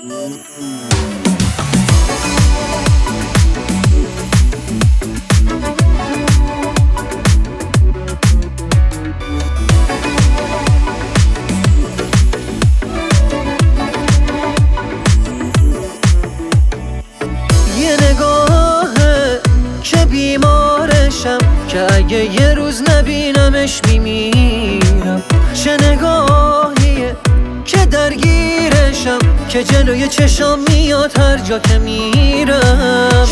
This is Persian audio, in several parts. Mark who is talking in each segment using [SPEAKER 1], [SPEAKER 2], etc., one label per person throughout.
[SPEAKER 1] یه نگاهه که بیمارشم، که اگه یه روز نبینمش میمیرم. چه نگاهیه که درگیرشم، که جلوی چشام میاد هر جا که میرم.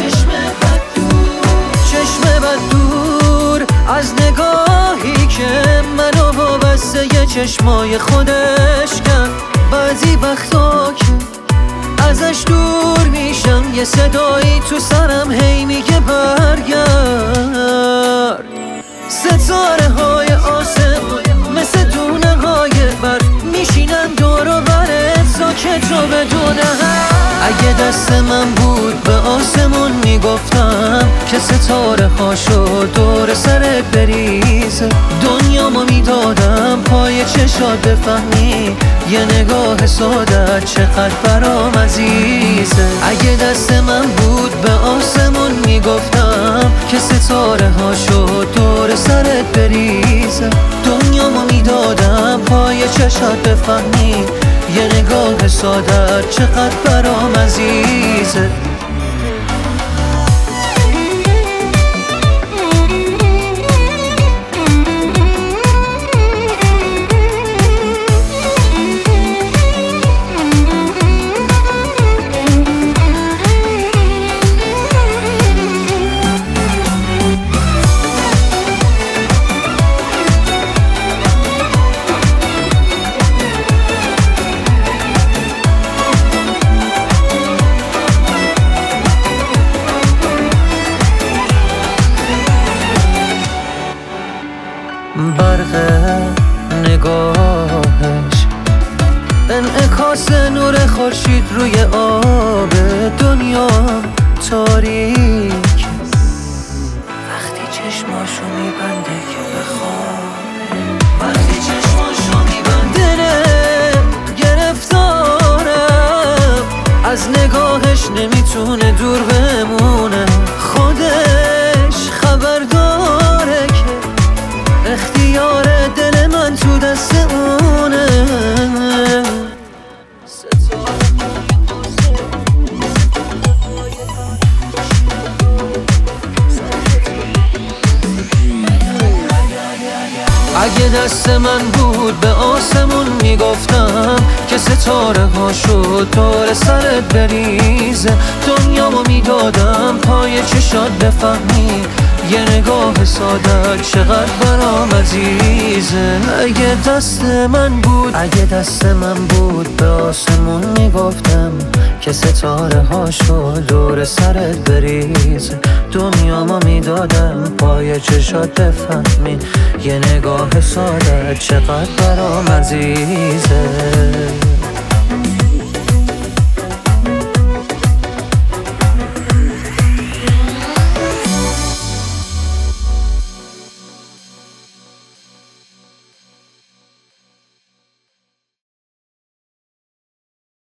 [SPEAKER 1] چشم بد دور از نگاهی که منو وابسته یه چشمای خودش کرد. بعضی وقتا که ازش دور میشم، یه صدایی تو سرم هی میگه برگرد. ستاره های آسمون مثل دونه های برف میشینن دور و برت ساکت و بدون حرف. اگه دست من بود به آسمون میگفتم که ستاره هاشو دور سرت بریزه. دنیامو میدادم پای چشات بفهمی یه نگاه سادت چقدر برام عزیزه. اگه دست من بود به آسمون میگفتم که ستاره هاشو دور سرت بریزه. دنیامو میدادم پای چشات بفهمی یه نگاه سادت چقدر برام عزیزه. برق نگاهش انعکاس نور خورشید روی آب دنیا تاریک. وقتی چشماشو میبنده که بخوابه، وقتی چشماشو میبنده گرفتارم از نگاهش، نمیتونه دور بمونه. خودش خبر داره که اختیار دل من تو دست اونه. اگه دست من بود به آسمون میگفتم که ستاره هاشو دور سرت بریزه. دنیامو میدادم پای چشات بفهمی یه نگاه ساده چقدر برام عزیزه. اگه دست من بود به آسمون میگفتم که ستاره هاشو دور سرت بریزه. دنیامو میدادم پای چشات بفهمی یه نگاه ساده چقدر برام عزیزه.